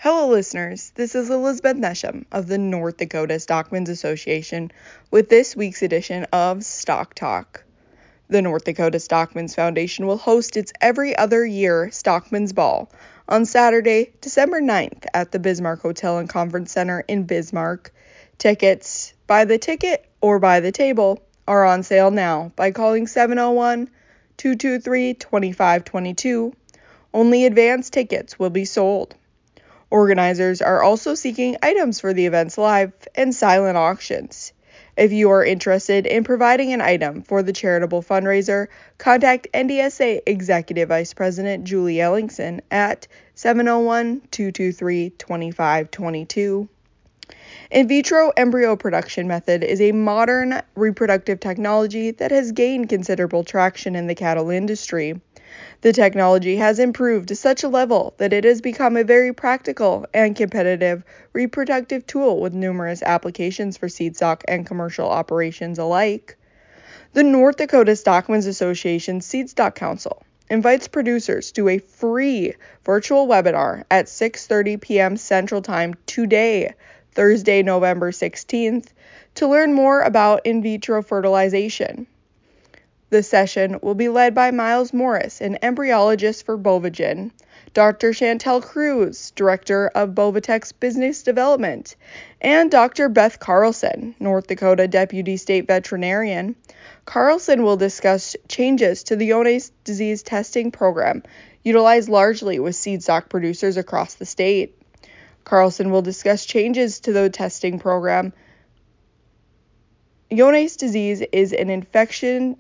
Hello, listeners. This is Elizabeth Nesham of the North Dakota Stockmen's Association with this week's edition of Stock Talk. The North Dakota Stockmen's Foundation will host its every other year Stockmen's Ball on Saturday, December 9th at the Bismarck Hotel and Conference Center in Bismarck. Tickets, by the ticket or by the table, are on sale now by calling 701-223-2522. Only advance tickets will be sold. Organizers are also seeking items for the event's live and silent auctions. If you are interested in providing an item for the charitable fundraiser, contact NDSA Executive Vice President Julie Ellingson at 701-223-2522. In vitro embryo production method is a modern reproductive technology that has gained considerable traction in the cattle industry. The technology has improved to such a level that it has become a very practical and competitive reproductive tool with numerous applications for seed stock and commercial operations alike. The North Dakota Stockmen's Association Seed Stock Council invites producers to a free virtual webinar at 6:30 p.m. Central Time today, Thursday, November 16th, to learn more about in vitro fertilization. The session will be led by Miles Morris, an embryologist for Bovagen, Dr. Chantel Cruz, Director of Bovatex Business Development, and Dr. Beth Carlson, North Dakota Deputy State Veterinarian. Carlson will discuss changes to the Johne's disease testing program, utilized largely with seed stock producers across the state. Carlson will discuss changes to the testing program. Johne's disease is an infectious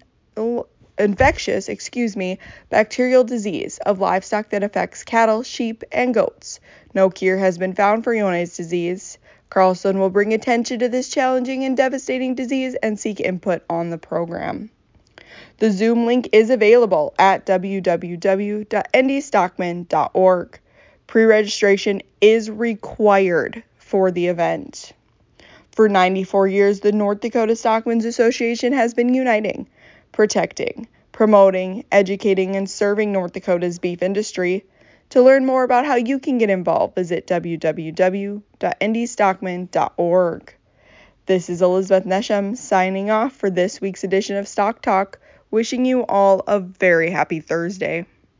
bacterial disease of livestock that affects cattle, sheep, and goats. No cure has been found for Johne's disease. Carlson will bring attention to this challenging and devastating disease and seek input on the program. The Zoom link is available at www.ndstockman.org. Pre-registration is required for the event. For 94 years, the North Dakota Stockmen's Association has been uniting, protecting, promoting, educating, and serving North Dakota's beef industry. To learn more about how you can get involved, visit www.ndstockman.org. This is Elizabeth Nesham signing off for this week's edition of Stock Talk, wishing you all a very happy Thursday.